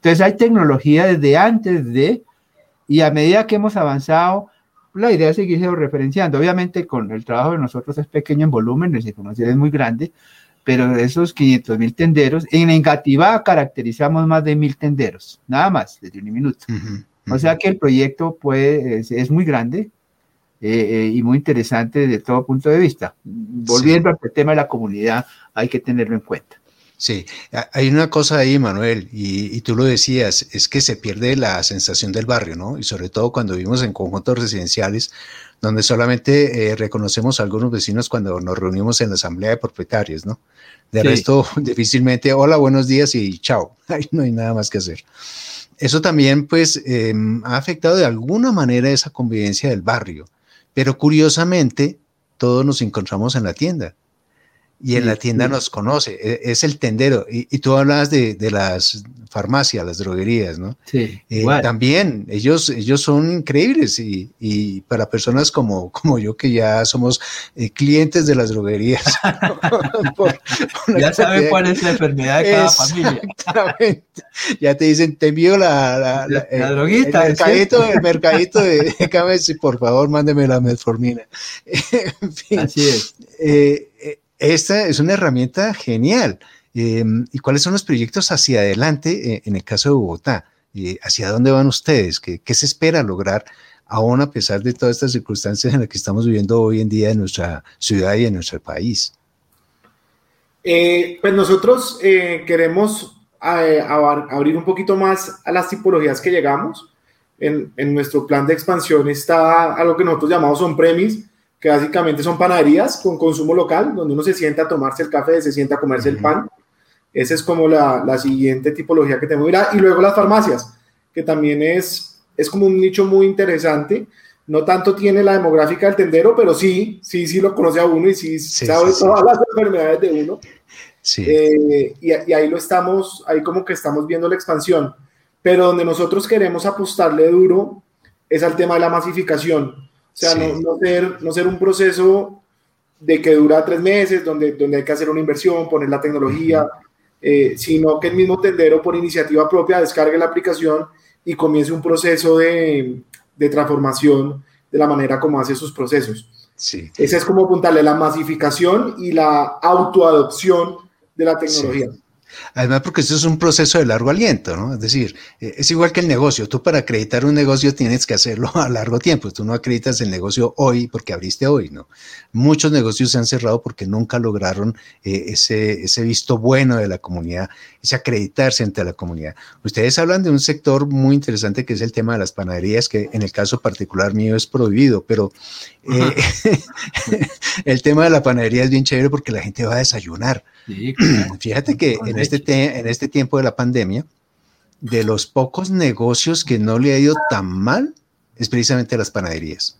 Entonces hay tecnología desde antes de, y a medida que hemos avanzado, la idea es seguirse referenciando. Obviamente con el trabajo de nosotros es pequeño en volumen, la información es muy grande, pero de esos quinientos mil tenderos, en Engativá caracterizamos más de mil tenderos, nada más, desde un minuto. Uh-huh, uh-huh. O sea que el proyecto puede, es, es muy grande eh, eh, y muy interesante desde todo punto de vista. Volviendo sí. al tema de la comunidad, hay que tenerlo en cuenta. Sí, hay una cosa ahí, Manuel, y, y tú lo decías, es que se pierde la sensación del barrio, ¿no? Y sobre todo cuando vivimos en conjuntos residenciales, donde solamente eh, reconocemos a algunos vecinos cuando nos reunimos en la asamblea de propietarios, ¿no? De sí. resto, difícilmente, hola, buenos días y chao, ahí no hay nada más que hacer. Eso también, pues, eh, ha afectado de alguna manera esa convivencia del barrio, pero curiosamente, todos nos encontramos en la tienda. Y en sí, la tienda sí. nos conoce, es el tendero. Y, y tú hablabas de, de las farmacias, las droguerías, ¿no? Sí. Eh, también, ellos, ellos son increíbles y, y para personas como, como yo que ya somos eh, clientes de las droguerías. por, por ya saben cuál es la enfermedad de cada familia. Exactamente. Ya te dicen, te envío la, la, la, la eh, droguita. El mercadito, el mercadito de, de cabeza y por favor mándeme la metformina. En fin, así es. Eh, eh, Esta es una herramienta genial. Eh, ¿Y cuáles son los proyectos hacia adelante eh, en el caso de Bogotá? Eh, ¿Hacia dónde van ustedes? ¿Qué, ¿Qué se espera lograr aún a pesar de todas estas circunstancias en las que estamos viviendo hoy en día en nuestra ciudad y en nuestro país? Eh, pues nosotros eh, queremos eh, abrir un poquito más a las tipologías que llegamos. En, en nuestro plan de expansión está algo que nosotros llamamos on-premise, que básicamente son panaderías con consumo local, donde uno se sienta a tomarse el café, se sienta a comerse uh-huh. el pan. Esa es como la, la siguiente tipología que tenemos. Y luego las farmacias, que también es, es como un nicho muy interesante. No tanto tiene la demográfica del tendero, pero sí, sí, sí lo conoce a uno y sí, sí sabe sí, todas sí. las enfermedades de uno. Sí. Eh, y, y ahí lo estamos, ahí como que estamos viendo la expansión. Pero donde nosotros queremos apostarle duro es al tema de la masificación. O sea, sí. no, no, ser, no ser un proceso de que dura tres meses, donde, donde hay que hacer una inversión, poner la tecnología, uh-huh. eh, sino que el mismo tendero por iniciativa propia descargue la aplicación y comience un proceso de, de transformación de la manera como hace sus procesos. Sí. Ese es como apuntarle la masificación y la autoadopción de la tecnología. Sí. Además, porque esto es un proceso de largo aliento, ¿no? Es decir, es igual que el negocio. Tú para acreditar un negocio tienes que hacerlo a largo tiempo. Tú no acreditas el negocio hoy porque abriste hoy, ¿no? Muchos negocios se han cerrado porque nunca lograron eh, ese, ese visto bueno de la comunidad, ese acreditarse ante la comunidad. Ustedes hablan de un sector muy interesante que es el tema de las panaderías, que en el caso particular mío es prohibido, pero eh, el tema de la panadería es bien chévere porque la gente va a desayunar. Sí, claro. Fíjate que en este, te, en este tiempo de la pandemia, de los pocos negocios que no le ha ido tan mal es precisamente las panaderías,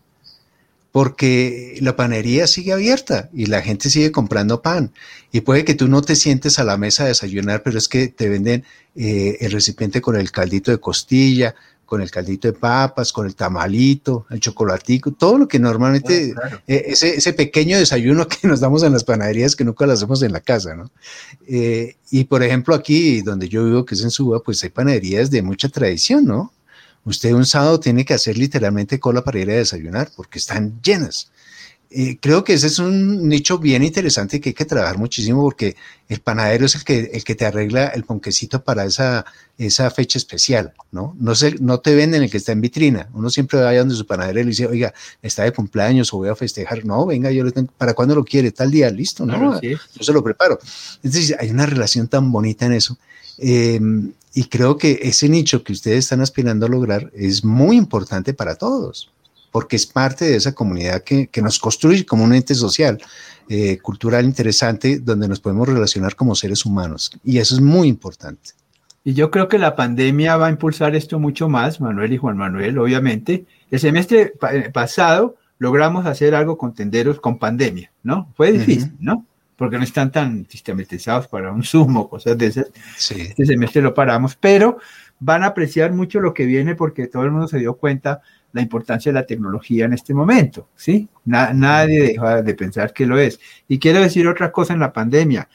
porque la panadería sigue abierta y la gente sigue comprando pan y puede que tú no te sientes a la mesa a desayunar, pero es que te venden eh, el recipiente con el caldito de costilla, con el caldito de papas, con el tamalito, el chocolatico, todo lo que normalmente, oh, claro. eh, ese, ese pequeño desayuno que nos damos en las panaderías que nunca lo hacemos en la casa, ¿no? Eh, y por ejemplo aquí donde yo vivo, que es en Suba, pues hay panaderías de mucha tradición, ¿no? Usted un sábado tiene que hacer literalmente cola para ir a desayunar porque están llenas. Eh, creo que ese es un nicho bien interesante que hay que trabajar muchísimo porque el panadero es el que, el que te arregla el ponquecito para esa, esa fecha especial, ¿no? No, se, no te venden el que está en vitrina. Uno siempre va allá donde su panadero y le dice, oiga, está de cumpleaños o voy a festejar. No, venga, yo le tengo, ¿para cuándo lo quiere? Tal día, listo, ¿no? Claro, sí. Yo se lo preparo. Entonces hay una relación tan bonita en eso. Eh, y creo que ese nicho que ustedes están aspirando a lograr es muy importante para todos, porque es parte de esa comunidad que, que nos construye como un ente social, eh, cultural interesante, donde nos podemos relacionar como seres humanos, y eso es muy importante. Y yo creo que la pandemia va a impulsar esto mucho más, Manuel y Juan Manuel, obviamente. El semestre pa- pasado logramos hacer algo con tenderos con pandemia, ¿no? Fue difícil, uh-huh. ¿no? Porque no están tan sistematizados para un Zoom o cosas de esas. Sí. Este semestre lo paramos, pero van a apreciar mucho lo que viene porque todo el mundo se dio cuenta la importancia de la tecnología en este momento, ¿sí? Na- nadie deja de pensar que lo es. Y quiero decir otra cosa en la pandemia.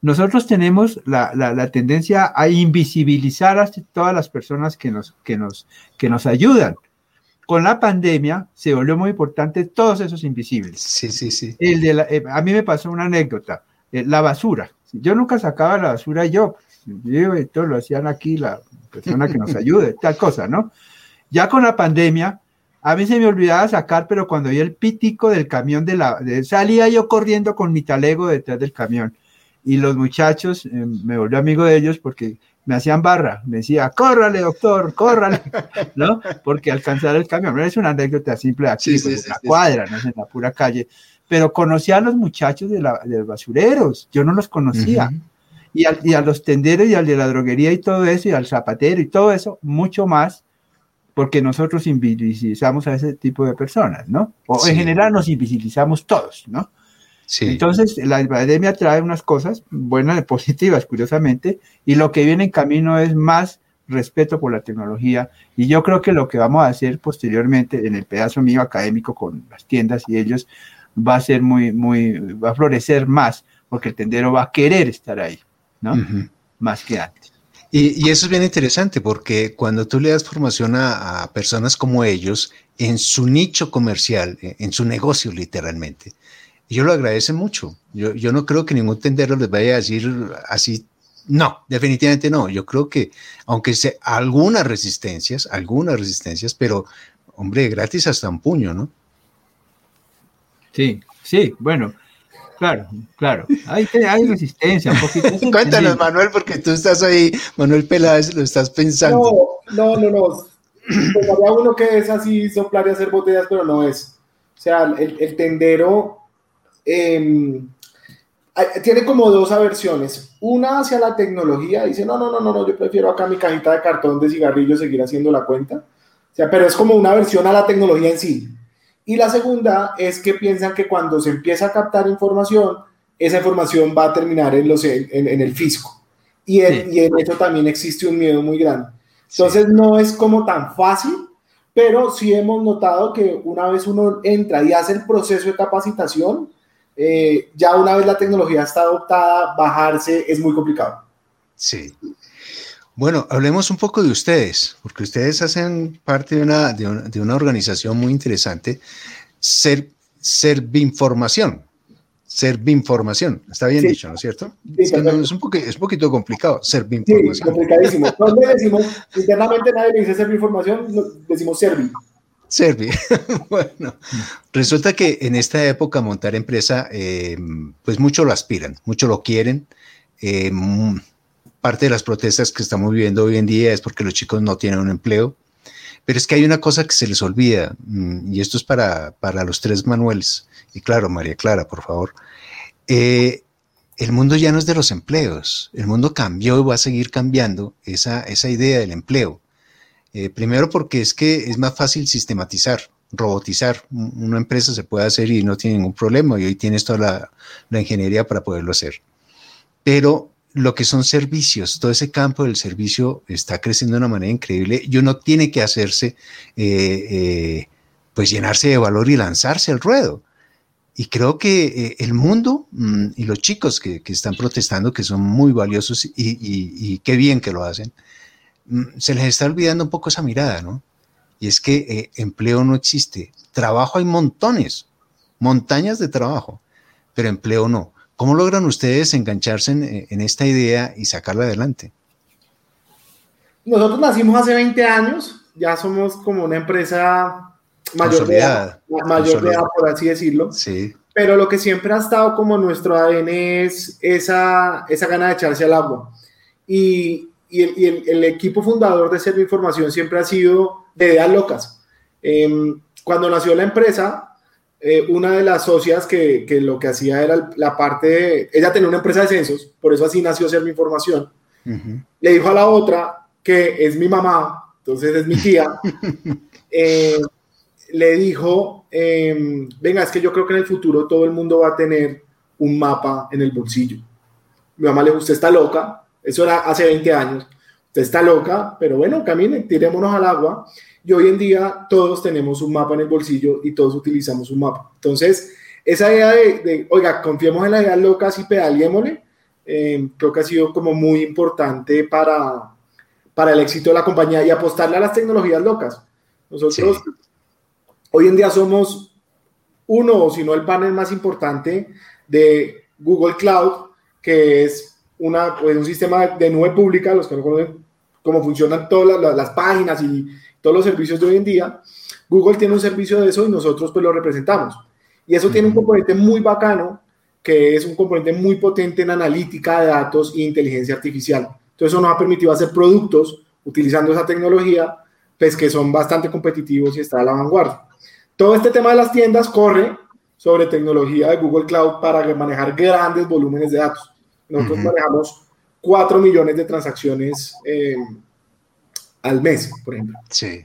nosotros tenemos la, la, la tendencia a invisibilizar a todas las personas que nos, que, nos, que nos ayudan. Con la pandemia se volvió muy importante todos esos invisibles. Sí, sí, sí. El de la, eh, a mí me pasó una anécdota, eh, la basura. Yo nunca sacaba la basura yo, yo esto lo hacían aquí la persona que nos ayude, tal cosa, ¿no? Ya con la pandemia, a mí se me olvidaba sacar, pero cuando vi el pitico del camión, de la, de, salía yo corriendo con mi talego detrás del camión. Y los muchachos, eh, me volví amigo de ellos porque me hacían barra, me decía, córrale doctor, córrale, ¿no? Porque alcanzar el camión, no es una anécdota simple aquí, sí, sí, pues, sí, en la sí, cuadra, sí. no es en la pura calle, pero conocí a los muchachos de, la, de los basureros, yo no los conocía, uh-huh. y, a, y a los tenderos y al de la droguería y todo eso, y al zapatero y todo eso, mucho más, porque nosotros invisibilizamos a ese tipo de personas, ¿no? O sí. En general nos invisibilizamos todos, ¿no? Sí. Entonces, la pandemia trae unas cosas buenas, positivas, curiosamente, y lo que viene en camino es más respeto por la tecnología, y yo creo que lo que vamos a hacer posteriormente en el pedazo mío académico con las tiendas y ellos va a ser muy, muy, va a florecer más, porque el tendero va a querer estar ahí, ¿no? Uh-huh. Más que antes. Y, y eso es bien interesante, porque cuando tú le das formación a, a personas como ellos, en su nicho comercial, en su negocio literalmente, ellos lo agradecen mucho. Yo, yo no creo que ningún tendero les vaya a decir así, no, definitivamente no. Yo creo que, aunque sea algunas resistencias, algunas resistencias, pero, hombre, gratis hasta un puño, ¿no? Sí, sí, bueno, claro, claro. Hay, hay resistencia, un poquito. Cuéntanos, Manuel, porque tú estás ahí, Manuel Peláez, lo estás pensando. No, no, no, no. Pues había uno que es así, soplar y hacer botellas, pero no es. O sea, el, el tendero... Eh, tiene como dos aversiones, una hacia la tecnología, dice no, no, no, no, yo prefiero acá mi cajita de cartón de cigarrillos seguir haciendo la cuenta, o sea, pero es como una aversión a la tecnología en sí, y la segunda es que piensan que cuando se empieza a captar información, esa información va a terminar en, los, en, en el fisco, y en, sí. y en eso también existe un miedo muy grande, entonces sí. No es como tan fácil, pero sí hemos notado que una vez uno entra y hace el proceso de capacitación, Eh, ya una vez la tecnología está adoptada, bajarse es muy complicado. Sí. Bueno, hablemos un poco de ustedes, porque ustedes hacen parte de una, de una, de una organización muy interesante, Ser, Servinformación. Servinformación, está bien sí. dicho, ¿no es cierto? Sí, es, que no, es, un poco, es un poquito complicado, Servinformación. Sí, complicadísimo. Entonces decimos, internamente nadie le dice Servinformación, decimos Servi. Servi. Bueno, resulta que en esta época montar empresa, eh, pues mucho lo aspiran, mucho lo quieren. Eh, parte de las protestas que estamos viviendo hoy en día es porque los chicos no tienen un empleo. Pero es que hay una cosa que se les olvida, y esto es para, para los tres Manueles. Y claro, María Clara, por favor. Eh, el mundo ya no es de los empleos. El mundo cambió y va a seguir cambiando esa, esa idea del empleo. Eh, primero porque es que es más fácil sistematizar, robotizar. Una empresa se puede hacer y no tiene ningún problema y hoy tienes toda la, la ingeniería para poderlo hacer. Pero lo que son servicios, todo ese campo del servicio está creciendo de una manera increíble y uno tiene que hacerse, eh, eh, pues llenarse de valor y lanzarse al ruedo. Y creo que eh, el mundo mmm, y los chicos que, que están protestando, que son muy valiosos y, y, y qué bien que lo hacen, se les está olvidando un poco esa mirada, ¿no? Y es que eh, empleo no existe. Trabajo hay montones, montañas de trabajo, pero empleo no. ¿Cómo logran ustedes engancharse en, en esta idea y sacarla adelante? Nosotros nacimos hace veinte años, ya somos como una empresa mayor de edad, mayor de edad, por así decirlo. Sí. Pero lo que siempre ha estado como nuestro A D N es esa, esa gana de echarse al agua. Y Y, el, y el, el equipo fundador de Servinformación siempre ha sido de ideas locas. Eh, cuando nació la empresa, eh, una de las socias que, que lo que hacía era la parte de, ella tenía una empresa de censos, por eso así nació Servinformación, uh-huh. Le dijo a la otra, que es mi mamá, entonces es mi tía, eh, le dijo, eh, venga, es que yo creo que en el futuro todo el mundo va a tener un mapa en el bolsillo. Mi mamá le dijo, usted está loca. Eso era hace veinte años. Usted está loca, pero bueno, camine, tirémonos al agua. Y hoy en día todos tenemos un mapa en el bolsillo y todos utilizamos un mapa. Entonces, esa idea de, de oiga, confiemos en las ideas locas y pedaliémosle, eh, creo que ha sido como muy importante para, para el éxito de la compañía y apostarle a las tecnologías locas. Nosotros sí. Hoy en día somos uno, o si no el panel más importante de Google Cloud, que es una, pues un sistema de nube pública, los que no conocen cómo funcionan todas las, las páginas y todos los servicios de hoy en día. Google tiene un servicio de eso y nosotros pues lo representamos. Y eso uh-huh. tiene un componente muy bacano, que es un componente muy potente en analítica de datos e inteligencia artificial. Entonces eso nos ha permitido hacer productos utilizando esa tecnología, pues que son bastante competitivos y está a la vanguardia. Todo este tema de las tiendas corre sobre tecnología de Google Cloud para manejar grandes volúmenes de datos. Nosotros uh-huh. manejamos cuatro millones de transacciones eh, al mes, por ejemplo. Sí.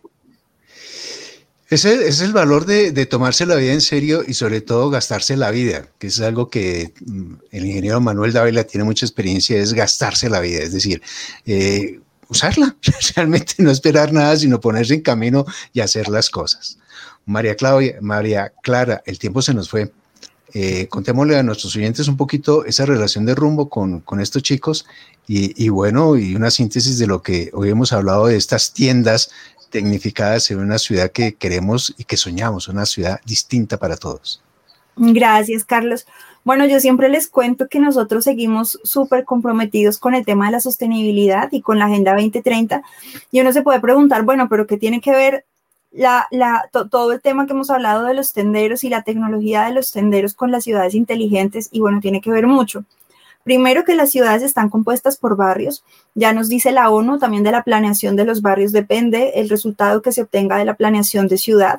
Ese, ese es el valor de, de tomarse la vida en serio y sobre todo gastarse la vida, que es algo que el ingeniero Manuel Dávila tiene mucha experiencia, es gastarse la vida, es decir, eh, usarla, realmente no esperar nada, sino ponerse en camino y hacer las cosas. María Claudia, María Clara, el tiempo se nos fue. Eh, contémosle a nuestros oyentes un poquito esa relación de Rumbo con, con estos chicos y, y bueno, y una síntesis de lo que hoy hemos hablado de estas tiendas tecnificadas en una ciudad que queremos y que soñamos, una ciudad distinta para todos. Gracias, Carlos. Bueno, yo siempre les cuento que nosotros seguimos súper comprometidos con el tema de la sostenibilidad y con la Agenda veinte treinta y uno se puede preguntar, bueno, pero ¿qué tiene que ver La, la, to, todo el tema que hemos hablado de los tenderos y la tecnología de los tenderos con las ciudades inteligentes? Y bueno, tiene que ver mucho. Primero, que las ciudades están compuestas por barrios. Ya nos dice la ONU, también de la planeación de los barrios depende el resultado que se obtenga de la planeación de ciudad.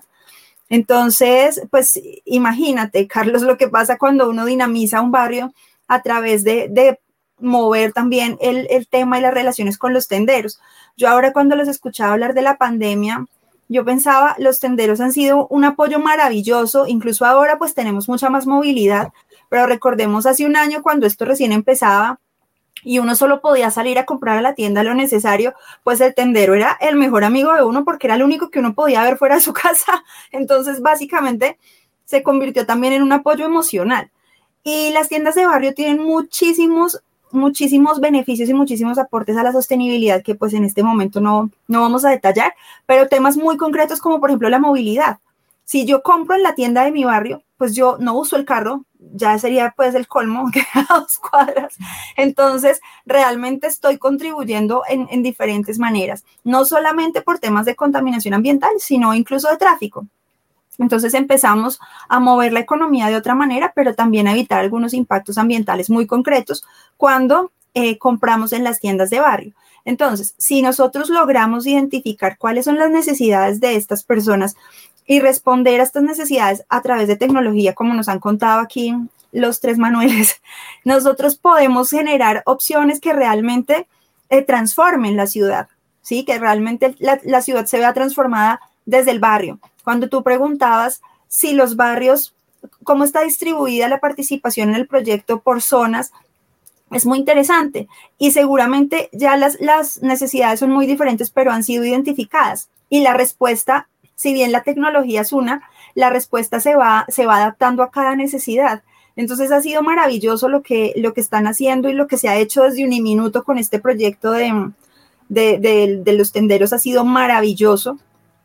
Entonces, pues imagínate, Carlos, lo que pasa cuando uno dinamiza un barrio a través de, de mover también el, el tema y las relaciones con los tenderos. Yo ahora cuando los escuchaba hablar de la pandemia, yo pensaba, los tenderos han sido un apoyo maravilloso, incluso ahora pues tenemos mucha más movilidad, pero recordemos hace un año cuando esto recién empezaba y uno solo podía salir a comprar a la tienda lo necesario, pues el tendero era el mejor amigo de uno porque era el único que uno podía ver fuera de su casa. Entonces básicamente se convirtió también en un apoyo emocional. Y las tiendas de barrio tienen muchísimos muchísimos beneficios y muchísimos aportes a la sostenibilidad que pues en este momento no, no vamos a detallar, pero temas muy concretos como por ejemplo la movilidad. Si yo compro en la tienda de mi barrio, pues yo no uso el carro, ya sería pues el colmo, que a dos cuadras. Entonces, realmente estoy contribuyendo en, en diferentes maneras, no solamente por temas de contaminación ambiental, sino incluso de tráfico. Entonces empezamos a mover la economía de otra manera, pero también a evitar algunos impactos ambientales muy concretos cuando eh, compramos en las tiendas de barrio. Entonces, si nosotros logramos identificar cuáles son las necesidades de estas personas y responder a estas necesidades a través de tecnología, como nos han contado aquí los tres Manueles, nosotros podemos generar opciones que realmente eh, transformen la ciudad, ¿sí? Que realmente la, la ciudad se vea transformada desde el barrio. Cuando tú preguntabas si los barrios, cómo está distribuida la participación en el proyecto por zonas, es muy interesante y seguramente ya las, las necesidades son muy diferentes, pero han sido identificadas y la respuesta, si bien la tecnología es una, la respuesta se va, se va adaptando a cada necesidad. Entonces ha sido maravilloso lo que, lo que están haciendo y lo que se ha hecho desde Uniminuto con este proyecto de, de, de, de los tenderos ha sido maravilloso.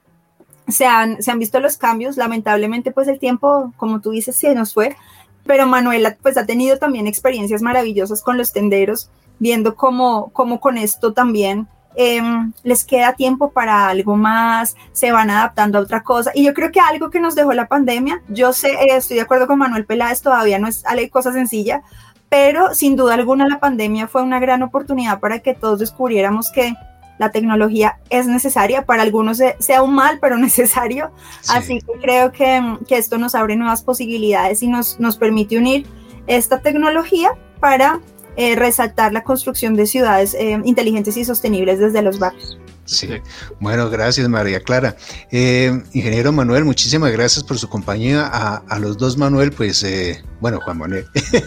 Se han, se han visto los cambios, lamentablemente pues el tiempo, como tú dices, se nos fue, pero Manuela pues ha tenido también experiencias maravillosas con los tenderos, viendo cómo, cómo con esto también eh, les queda tiempo para algo más, se van adaptando a otra cosa, y yo creo que algo que nos dejó la pandemia, yo sé, eh, estoy de acuerdo con Manuel Peláez, todavía no es cosa sencilla, pero sin duda alguna la pandemia fue una gran oportunidad para que todos descubriéramos que la tecnología es necesaria, para algunos sea un mal, pero necesario. Sí. Así que creo que, que esto nos abre nuevas posibilidades y nos, nos permite unir esta tecnología para eh, resaltar la construcción de ciudades eh, inteligentes y sostenibles desde los barrios. Sí, bueno, gracias María Clara. Eh, ingeniero Manuel, muchísimas gracias por su compañía. A, a los dos Manuel, pues, eh, bueno, Juan Manuel,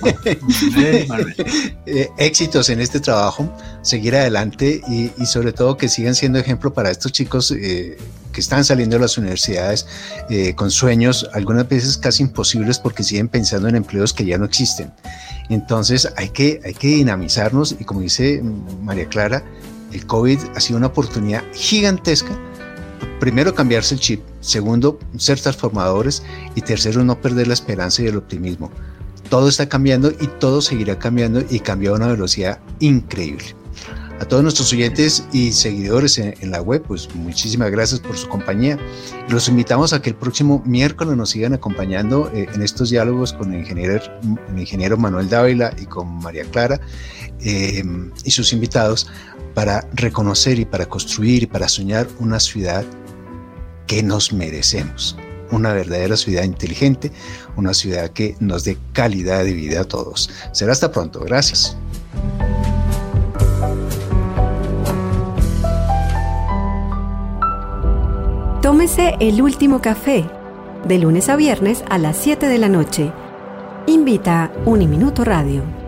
eh, éxitos en este trabajo, seguir adelante y, y sobre todo que sigan siendo ejemplo para estos chicos eh, que están saliendo de las universidades eh, con sueños, algunas veces casi imposibles porque siguen pensando en empleos que ya no existen. Entonces hay que, hay que dinamizarnos y, como dice María Clara, el COVID ha sido una oportunidad gigantesca. Primero, cambiarse el chip. Segundo, ser transformadores. Y tercero, no perder la esperanza y el optimismo. Todo está cambiando y todo seguirá cambiando, y cambia a una velocidad increíble. A todos nuestros oyentes y seguidores en, en la web, pues muchísimas gracias por su compañía. Los invitamos a que el próximo miércoles nos sigan acompañando eh, en estos diálogos con el ingeniero, el ingeniero Manuel Dávila y con María Clara eh, y sus invitados, para reconocer y para construir y para soñar una ciudad que nos merecemos. Una verdadera ciudad inteligente, una ciudad que nos dé calidad de vida a todos. Será hasta pronto. Gracias. Tómese el último café, de lunes a viernes a las siete de la noche. Invita Uniminuto Radio.